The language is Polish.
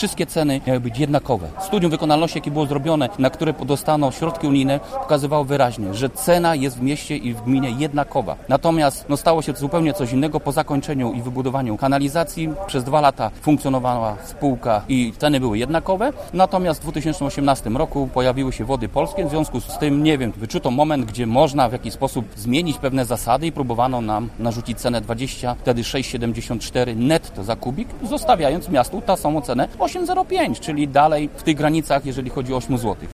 wszystkie ceny miały być jednakowe. Studium wykonalności, jakie było zrobione, na które dostano środki unijne, pokazywało wyraźnie, że cena jest w mieście i w gminie jednakowa. Natomiast stało się zupełnie coś innego. Po zakończeniu i wybudowaniu kanalizacji przez 2 lata funkcjonowała spółka i ceny były jednakowe. Natomiast w 2018 roku pojawiły się Wody Polskie. W związku z tym, wyczuto moment, gdzie można w jakiś sposób zmienić pewne zasady i próbowano nam narzucić cenę 20, wtedy 6,74 netto za kubik, zostawiając miastu tę samą cenę 8,05, czyli dalej w tych granicach, jeżeli chodzi o 8 zł.